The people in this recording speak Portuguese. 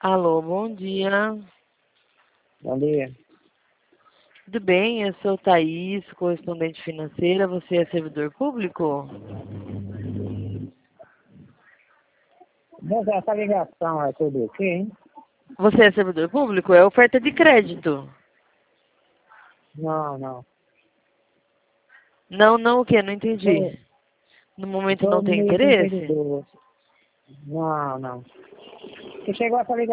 Alô, bom dia. Bom dia. Tudo bem? Eu sou Thaís, correspondente financeira. Você é servidor público? Mas essa ligação é tudo aqui, hein? Você é servidor público? É oferta de crédito. Não. Não, o quê? Não entendi. Sou, No momento sou não tem interesse? microempreendedor. Não. Você chegou essa ligação